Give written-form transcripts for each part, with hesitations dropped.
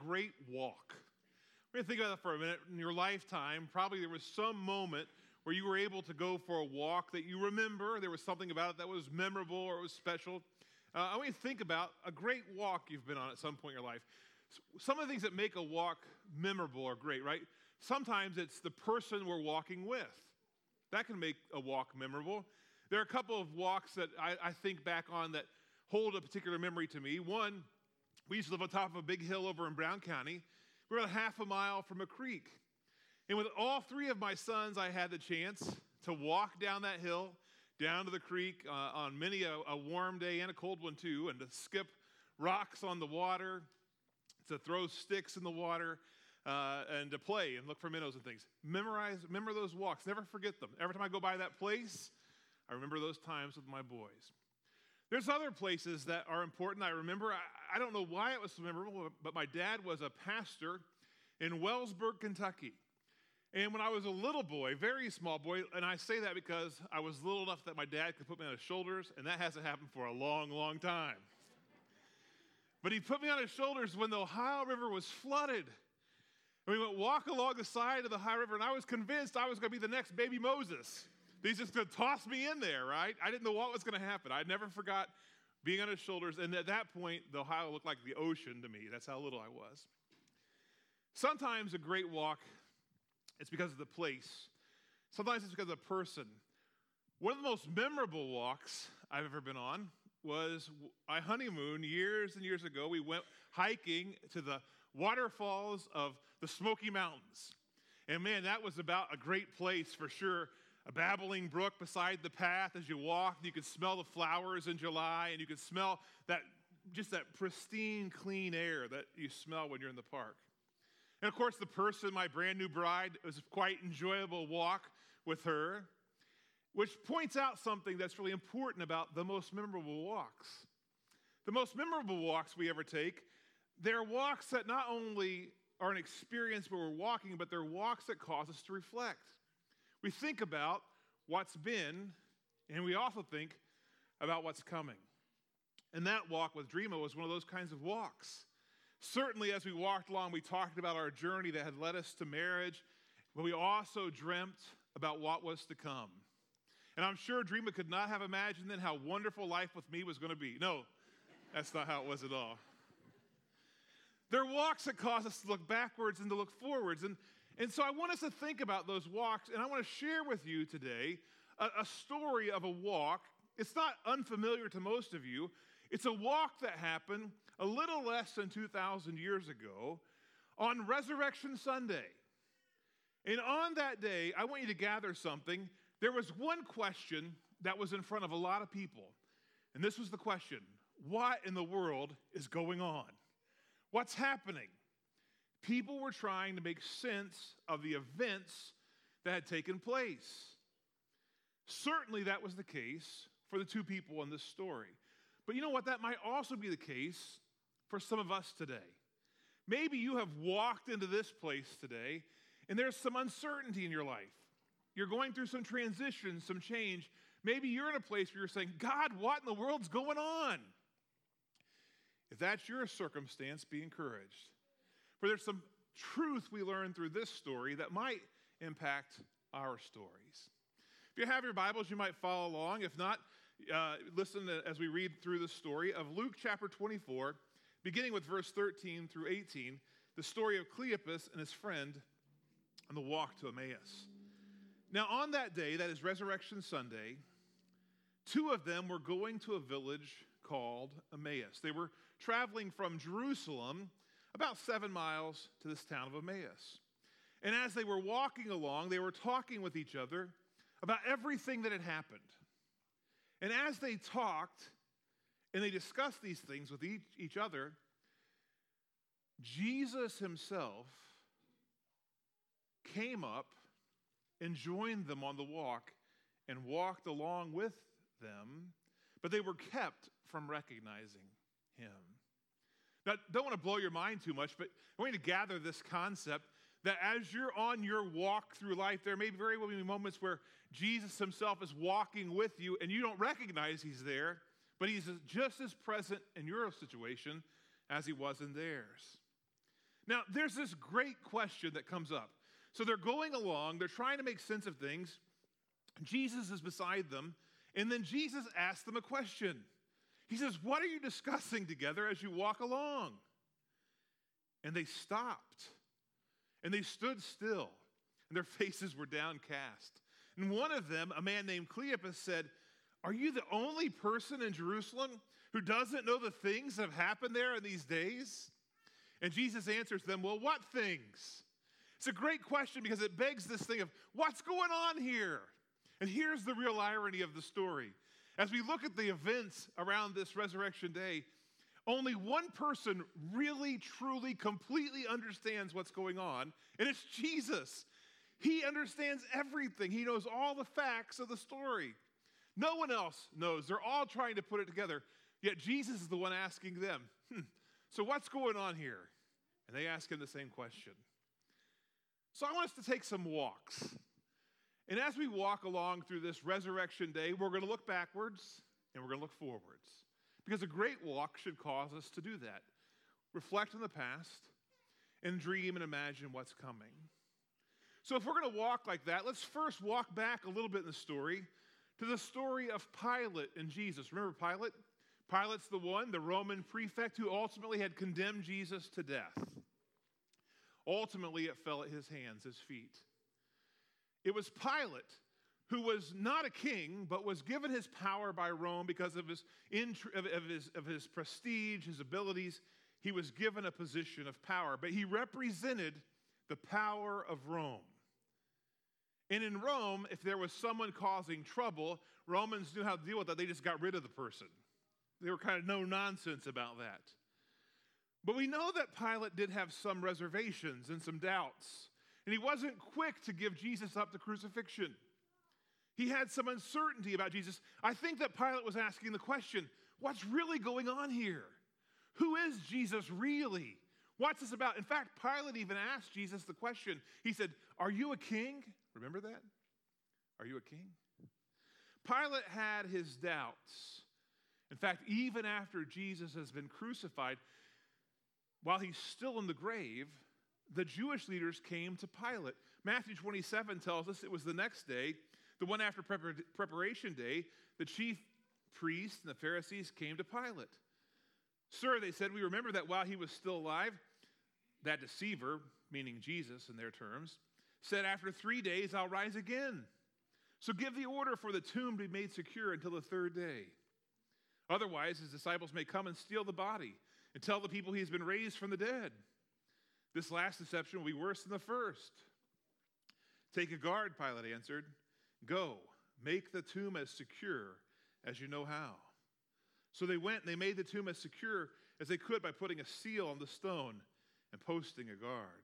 great walk? We're going to think about that for a minute. In your lifetime, probably there was some moment where you were able to go for a walk that you remember. There was something about it that was memorable or it was special. I want you to think about a great walk you've been on at some point in your life. Some of the things that make a walk memorable are great, right? Sometimes it's the person we're walking with. That can make a walk memorable. There are a couple of walks that I think back on that hold a particular memory to me. One, we used to live on top of a big hill over in Brown County. We were about half a mile from a creek. And with all three of my sons, I had the chance to walk down that hill, down to the creek on many a warm day and a cold one too, and to skip rocks on the water, to throw sticks in the water, and to play and look for minnows and things. Remember those walks. Never forget them. Every time I go by that place, I remember those times with my boys. There's other places that are important. I remember, I don't know why it was so memorable, but my dad was a pastor in Wellsburg, Kentucky. And when I was a little boy, very small boy, and I say that because I was little enough that my dad could put me on his shoulders, and that hasn't happened for a long, long time. But he put me on his shoulders when the Ohio River was flooded. And we went walk along the side of the Ohio River, and I was convinced I was going to be the next baby Moses. He's just going to toss me in there, right? I didn't know what was going to happen. I never forgot being on his shoulders, and at that point, the Ohio looked like the ocean to me. That's how little I was. Sometimes a great walk, it's because of the place. Sometimes it's because of the person. One of the most memorable walks I've ever been on was my honeymoon years and years ago. We went hiking to the waterfalls of the Smoky Mountains. And man, that was about a great place for sure. A babbling brook beside the path as you walked. You could smell the flowers in July, and you could smell that pristine, clean air that you smell when you're in the park. And of course, the person, my brand new bride, it was a quite enjoyable walk with her, which points out something that's really important about the most memorable walks. The most memorable walks we ever take, they're walks that not only are an experience where we're walking, but they're walks that cause us to reflect. We think about what's been, and we also think about what's coming. And that walk with Dreama was one of those kinds of walks. Certainly, as we walked along, we talked about our journey that had led us to marriage, but we also dreamt about what was to come. And I'm sure Dreama could not have imagined then how wonderful life with me was going to be. No, that's not how it was at all. There are walks that cause us to look backwards and to look forwards. And so I want us to think about those walks, and I want to share with you today a story of a walk. It's not unfamiliar to most of you. It's a walk that happened a little less than 2,000 years ago on Resurrection Sunday. And on that day, I want you to gather something. There was one question that was in front of a lot of people. And this was the question: what in the world is going on? What's happening? People were trying to make sense of the events that had taken place. Certainly that was the case for the two people in this story. But you know what? That might also be the case for some of us today. Maybe you have walked into this place today, and there's some uncertainty in your life. You're going through some transition, some change. Maybe you're in a place where you're saying, God, what in the world's going on? If that's your circumstance, be encouraged. For there's some truth we learn through this story that might impact our stories. If you have your Bibles, you might follow along. If not, listen as we read through the story of Luke chapter 24, beginning with verse 13 through 18, the story of Cleopas and his friend on the walk to Emmaus. Now on that day, that is Resurrection Sunday, two of them were going to a village called Emmaus. They were traveling from Jerusalem about 7 miles to this town of Emmaus. And as they were walking along, they were talking with each other about everything that had happened. And as they talked and they discussed these things with each other, Jesus himself came up and joined them on the walk and walked along with them, but they were kept from recognizing him. Now, don't want to blow your mind too much, but I want you to gather this concept that as you're on your walk through life, there may very well be moments where Jesus himself is walking with you and you don't recognize he's there, but he's just as present in your situation as he was in theirs. Now, there's this great question that comes up. So they're going along, they're trying to make sense of things. Jesus is beside them, and then Jesus asks them a question. He says, "What are you discussing together as you walk along?" And they stopped, and they stood still, and their faces were downcast. And one of them, a man named Cleopas, said, "Are you the only person in Jerusalem who doesn't know the things that have happened there in these days?" And Jesus answers them, "Well, what things?" It's a great question because it begs this thing of what's going on here? And here's the real irony of the story. As we look at the events around this resurrection day, only one person really, truly, completely understands what's going on, and it's Jesus. He understands everything. He knows all the facts of the story. No one else knows. They're all trying to put it together, yet Jesus is the one asking them, "So what's going on here?" And they ask him the same question. So I want us to take some walks. And as we walk along through this resurrection day, we're going to look backwards and we're going to look forwards. Because a great walk should cause us to do that. Reflect on the past and dream and imagine what's coming. So if we're going to walk like that, let's first walk back a little bit in the story to the story of Pilate and Jesus. Remember Pilate? Pilate's the Roman prefect who ultimately had condemned Jesus to death. Ultimately, it fell at his hands, his feet. It was Pilate who was not a king, but was given his power by Rome because of his prestige, his abilities. He was given a position of power, but he represented the power of Rome. And in Rome, if there was someone causing trouble, Romans knew how to deal with that. They just got rid of the person. They were kind of no nonsense about that. But we know that Pilate did have some reservations and some doubts. And he wasn't quick to give Jesus up to crucifixion. He had some uncertainty about Jesus. I think that Pilate was asking the question, what's really going on here? Who is Jesus really? What's this about? In fact, Pilate even asked Jesus the question. He said, "Are you a king?" Remember that? Are you a king? Pilate had his doubts. In fact, even after Jesus has been crucified, while he's still in the grave, the Jewish leaders came to Pilate. Matthew 27 tells us it was the next day, the one after preparation day, the chief priests and the Pharisees came to Pilate. "Sir," they said, "we remember that while he was still alive, that deceiver," meaning Jesus in their terms, "said, 'After 3 days I'll rise again.' So give the order for the tomb to be made secure until the third day. Otherwise, his disciples may come and steal the body and tell the people he has been raised from the dead. This last deception will be worse than the first." "Take a guard," Pilate answered. "Go, make the tomb as secure as you know how." So they went and they made the tomb as secure as they could by putting a seal on the stone and posting a guard.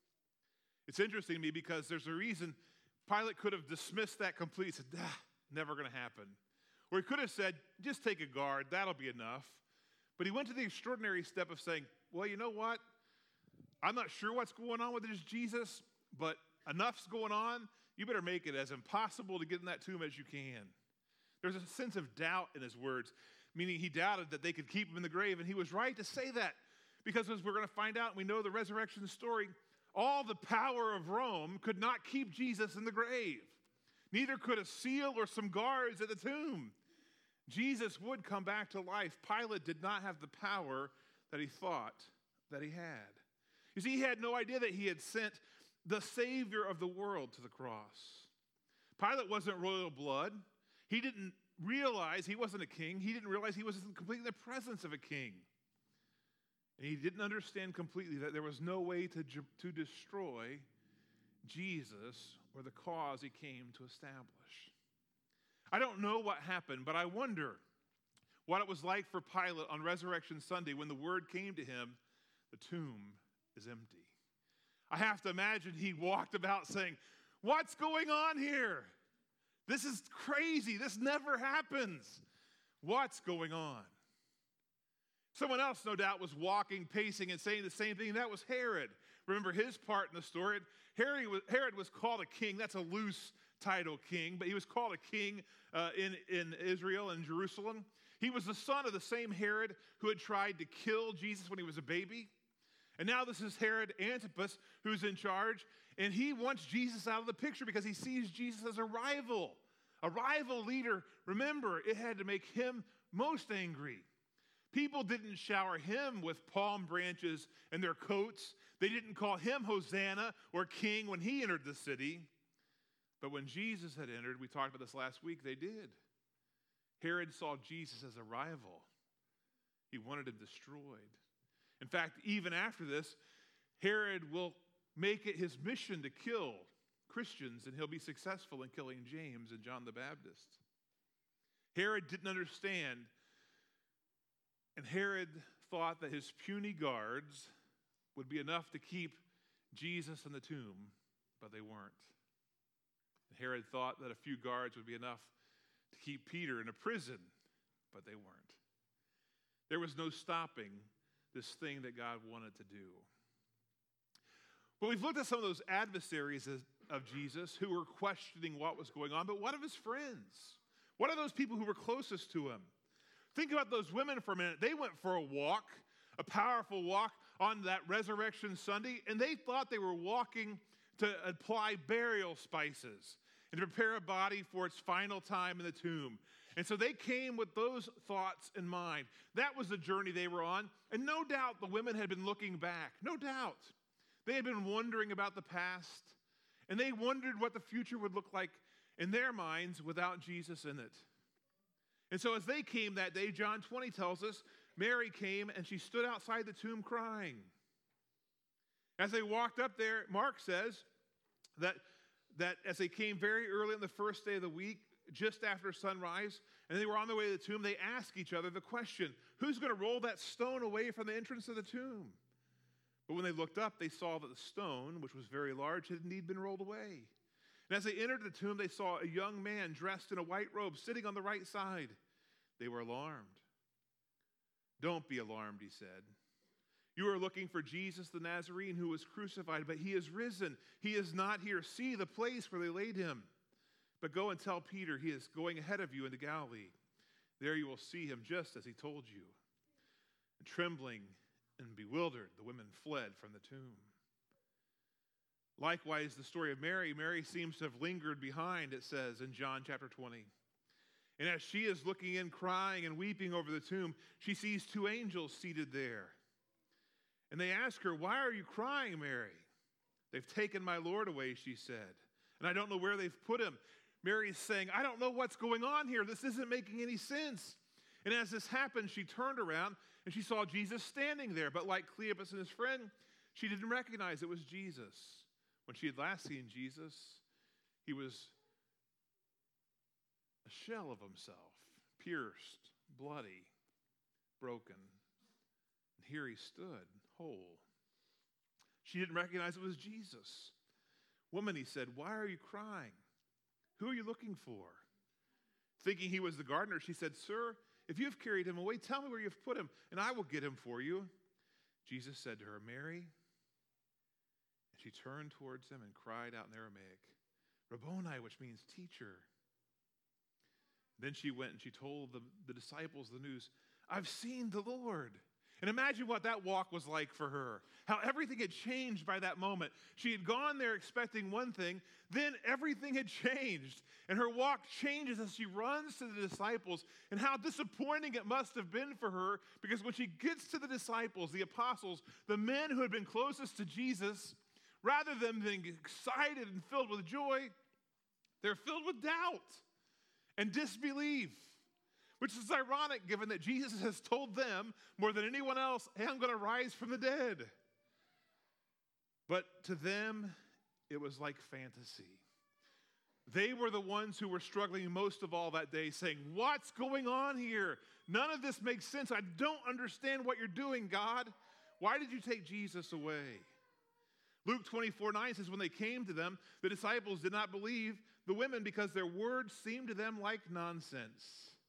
It's interesting to me because there's a reason Pilate could have dismissed that completely. He said, never going to happen. Or he could have said, "Just take a guard, that'll be enough." But he went to the extraordinary step of saying, "Well, you know what? I'm not sure what's going on with this Jesus, but enough's going on. You better make it as impossible to get in that tomb as you can." There's a sense of doubt in his words, meaning he doubted that they could keep him in the grave, and he was right to say that, because as we're going to find out, and we know the resurrection story, all the power of Rome could not keep Jesus in the grave. Neither could a seal or some guards at the tomb. Jesus would come back to life. Pilate did not have the power that he thought that he had. You see, he had no idea that he had sent the Savior of the world to the cross. Pilate wasn't royal blood. He didn't realize he wasn't a king. He didn't realize he was completely in the presence of a king. And he didn't understand completely that there was no way to destroy Jesus or the cause he came to establish. I don't know what happened, but I wonder what it was like for Pilate on Resurrection Sunday when the word came to him, "The tomb is empty." I have to imagine he walked about saying, "What's going on here? This is crazy. This never happens. What's going on?" Someone else, no doubt, was walking, pacing, and saying the same thing. That was Herod. Remember his part in the story? Herod was called a king. That's a loose title, king, but he was called a king in Israel and Jerusalem. He was the son of the same Herod who had tried to kill Jesus when he was a baby. And now this is Herod Antipas who's in charge, and he wants Jesus out of the picture because he sees Jesus as a rival leader. Remember, it had to make him most angry. People didn't shower him with palm branches and their coats. They didn't call him Hosanna or King when he entered the city. But when Jesus had entered, we talked about this last week, they did. Herod saw Jesus as a rival. He wanted him destroyed. In fact, even after this, Herod will make it his mission to kill Christians, and he'll be successful in killing James and John the Baptist. Herod didn't understand, and Herod thought that his puny guards would be enough to keep Jesus in the tomb, but they weren't. And Herod thought that a few guards would be enough to keep Peter in a prison, but they weren't. There was no stopping this thing that God wanted to do. Well, we've looked at some of those adversaries of Jesus who were questioning what was going on, but what of his friends? What are those people who were closest to him? Think about those women for a minute. They went for a walk, a powerful walk on that Resurrection Sunday, and they thought they were walking to apply burial spices and to prepare a body for its final time in the tomb. And so they came with those thoughts in mind. That was the journey they were on. And no doubt the women had been looking back. No doubt. They had been wondering about the past. And they wondered what the future would look like in their minds without Jesus in it. And so as they came that day, John 20 tells us, Mary came and she stood outside the tomb crying. As they walked up there, Mark says that as they came very early on the first day of the week, just after sunrise, and they were on their way to the tomb, they asked each other the question, who's going to roll that stone away from the entrance of the tomb? But when they looked up, they saw that the stone, which was very large, had indeed been rolled away. And as they entered the tomb, they saw a young man dressed in a white robe sitting on the right side. They were alarmed. Don't be alarmed, he said. You are looking for Jesus the Nazarene who was crucified, but he is risen. He is not here. See the place where they laid him. But go and tell Peter he is going ahead of you into Galilee. There you will see him just as he told you. And trembling and bewildered, the women fled from the tomb. Likewise, the story of Mary. Mary seems to have lingered behind, it says in John chapter 20. And as she is looking in, crying and weeping over the tomb, she sees two angels seated there. And they ask her, why are you crying, Mary? They've taken my Lord away, she said. And I don't know where they've put him. Mary is saying, I don't know what's going on here. This isn't making any sense. And as this happened, she turned around and she saw Jesus standing there. But like Cleopas and his friend, she didn't recognize it was Jesus. When she had last seen Jesus, he was a shell of himself, pierced, bloody, broken. And here he stood, whole. She didn't recognize it was Jesus. Woman, he said, why are you crying? Who are you looking for? Thinking he was the gardener, she said, Sir, if you have carried him away, tell me where you have put him, and I will get him for you. Jesus said to her, Mary. And she turned towards him and cried out in Aramaic, Rabboni, which means teacher. Then she went and she told the disciples the news, I've seen the Lord. And imagine what that walk was like for her. How everything had changed by that moment. She had gone there expecting one thing, then everything had changed. And her walk changes as she runs to the disciples. And how disappointing it must have been for her, because when she gets to the disciples, the apostles, the men who had been closest to Jesus, rather than being excited and filled with joy, they're filled with doubt and disbelief. Which is ironic given that Jesus has told them more than anyone else, hey, I'm going to rise from the dead. But to them, it was like fantasy. They were the ones who were struggling most of all that day, saying, what's going on here? None of this makes sense. I don't understand what you're doing, God. Why did you take Jesus away? Luke 24:9 says, when they came to them, the disciples did not believe the women because their words seemed to them like nonsense.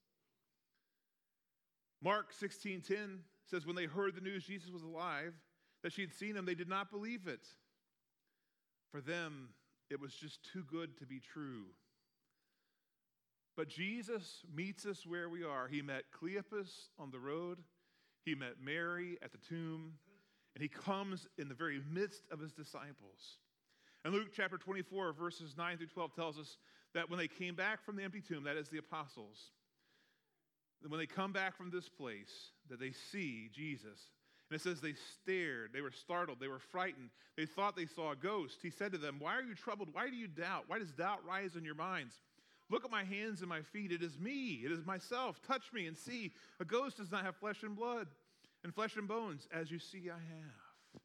Mark 16:10 says, when they heard the news Jesus was alive, that she had seen him, they did not believe it. For them, it was just too good to be true. But Jesus meets us where we are. He met Cleopas on the road. He met Mary at the tomb. And he comes in the very midst of his disciples. And Luke chapter 24, verses 9 through 12 tells us that when they came back from the empty tomb, that is the apostles, when they come back from this place, that they see Jesus. And it says they stared, they were startled, they were frightened. They thought they saw a ghost. He said to them, "Why are you troubled? Why do you doubt? Why does doubt rise in your minds? Look at my hands and my feet. It is me. It is myself. Touch me and see. A ghost does not have flesh and blood and flesh and bones, as you see I have."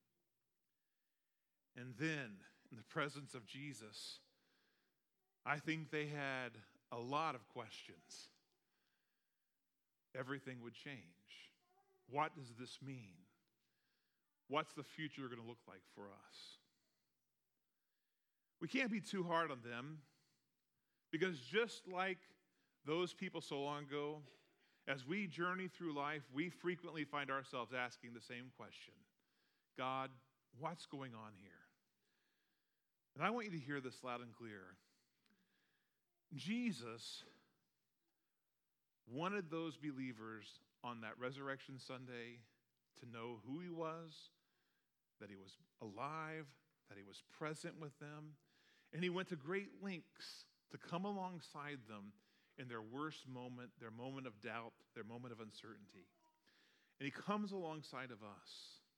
And then, in the presence of Jesus, I think they had a lot of questions. Everything would change. What does this mean? What's the future going to look like for us? We can't be too hard on them, because just like those people so long ago, as we journey through life, we frequently find ourselves asking the same question: God, what's going on here? And I want you to hear this loud and clear. Jesus wanted those believers on that Resurrection Sunday to know who he was, that he was alive, that he was present with them, and he went to great lengths to come alongside them in their worst moment, their moment of doubt, their moment of uncertainty. And he comes alongside of us.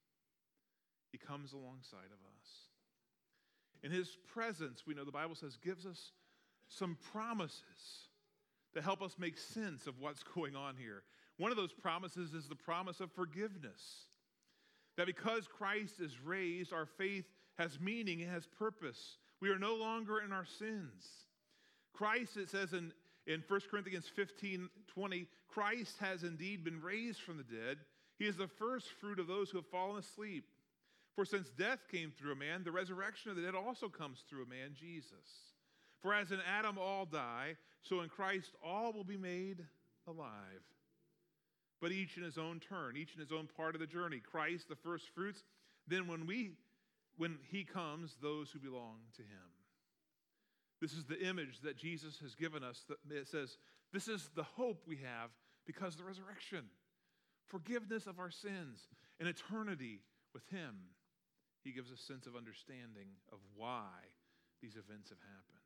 He comes alongside of us. In his presence, we know the Bible says, gives us some promises to help us make sense of what's going on here. One of those promises is the promise of forgiveness. That because Christ is raised, our faith has meaning, it has purpose. We are no longer in our sins. Christ, it says in 1 Corinthians 15:20, Christ has indeed been raised from the dead. He is the first fruit of those who have fallen asleep. For since death came through a man, the resurrection of the dead also comes through a man, Jesus. For as in Adam all die, so in Christ all will be made alive. But each in his own turn, each in his own part of the journey. Christ, the first fruits, then when he comes, those who belong to him. This is the image that Jesus has given us. It says, this is the hope we have because of the resurrection. Forgiveness of our sins and eternity with him. He gives a sense of understanding of why these events have happened.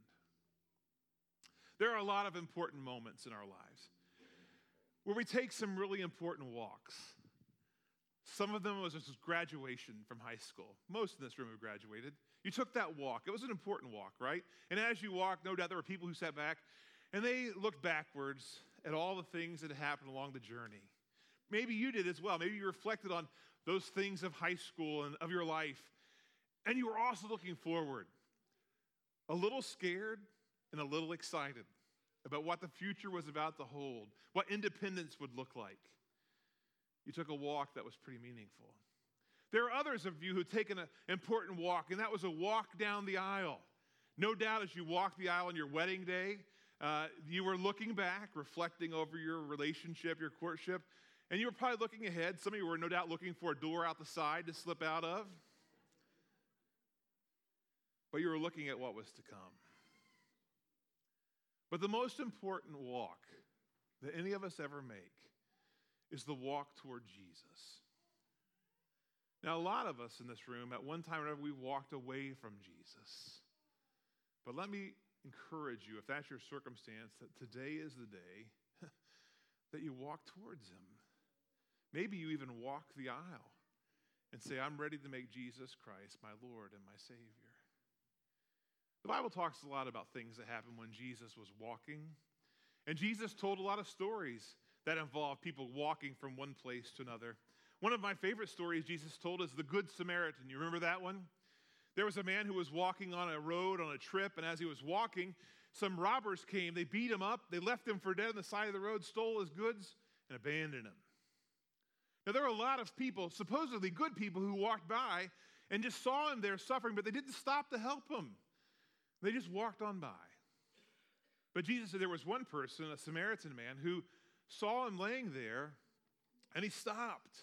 There are a lot of important moments in our lives where we take some really important walks. Some of them was just graduation from high school. Most in this room have graduated. You took that walk. It was an important walk, right? And as you walked, no doubt there were people who sat back and they looked backwards at all the things that happened along the journey. Maybe you did as well. Maybe you reflected on those things of high school and of your life. And you were also looking forward, a little scared and a little excited about what the future was about to hold, what independence would look like. You took a walk that was pretty meaningful. There are others of you who've taken an important walk, and that was a walk down the aisle. No doubt as you walked the aisle on your wedding day, you were looking back, reflecting over your relationship, your courtship, and you were probably looking ahead. Some of you were no doubt looking for a door out the side to slip out of. But you were looking at what was to come. But the most important walk that any of us ever make is the walk toward Jesus. Now, a lot of us in this room, at one time or another, we walked away from Jesus. But let me encourage you, if that's your circumstance, that today is the day that you walk towards him. Maybe you even walk the aisle and say, I'm ready to make Jesus Christ my Lord and my Savior. The Bible talks a lot about things that happened when Jesus was walking. And Jesus told a lot of stories that involve people walking from one place to another. One of my favorite stories Jesus told is the Good Samaritan. You remember that one? There was a man who was walking on a road on a trip, and as he was walking, some robbers came. They beat him up. They left him for dead on the side of the road, stole his goods, and abandoned him. Now, there are a lot of people, supposedly good people, who walked by and just saw him there suffering, but they didn't stop to help him. They just walked on by. But Jesus said there was one person, a Samaritan man, who saw him laying there, and he stopped.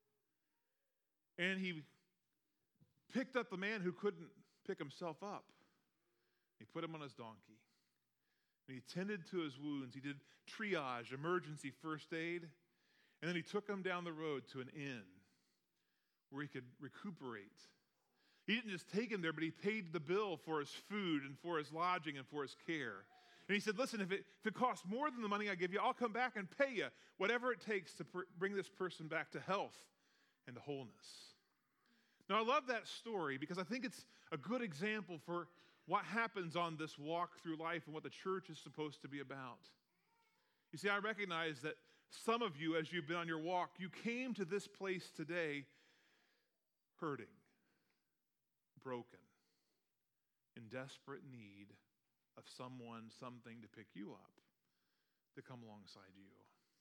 And he picked up the man who couldn't pick himself up. He put him on his donkey. And he tended to his wounds. He did triage, emergency first aid. And then he took him down the road to an inn where he could recuperate. He didn't just take him there, but he paid the bill for his food and for his lodging and for his care. And he said, listen, if it costs more than the money I give you, I'll come back and pay you whatever it takes to bring this person back to health and to wholeness. Now, I love that story because I think it's a good example for what happens on this walk through life and what the church is supposed to be about. You see, I recognize that some of you, as you've been on your walk, you came to this place today hurting, broken, in desperate need of someone, something to pick you up, to come alongside you.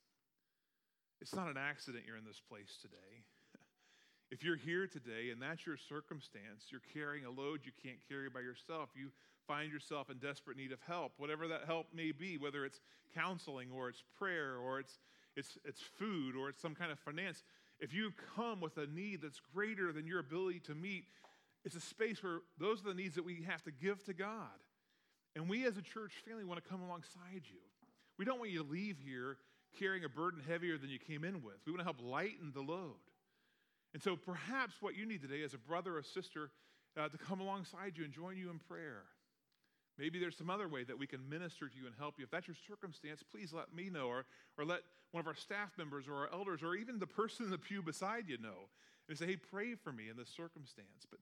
It's not an accident you're in this place today. If you're here today and that's your circumstance, you're carrying a load you can't carry by yourself, you find yourself in desperate need of help, whatever that help may be, whether it's counseling or it's prayer or it's food or it's some kind of finance. If you come with a need that's greater than your ability to meet, it's a space where those are the needs that we have to give to God. And we as a church family want to come alongside you. We don't want you to leave here carrying a burden heavier than you came in with. We want to help lighten the load. And so perhaps what you need today is a brother or sister to come alongside you and join you in prayer. Maybe there's some other way that we can minister to you and help you. If that's your circumstance, please let me know or let one of our staff members or our elders or even the person in the pew beside you know. And say, hey, pray for me in this circumstance. But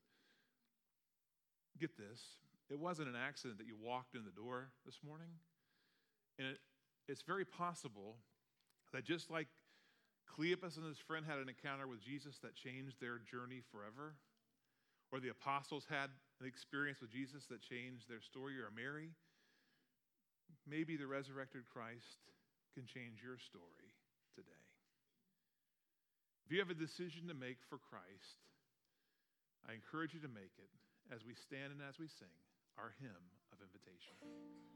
get this, it wasn't an accident that you walked in the door this morning. And it's very possible that just like Cleopas and his friend had an encounter with Jesus that changed their journey forever, or the apostles had an experience with Jesus that changed their story, or Mary, maybe the resurrected Christ can change your story today. If you have a decision to make for Christ, I encourage you to make it as we stand and as we sing our hymn of invitation.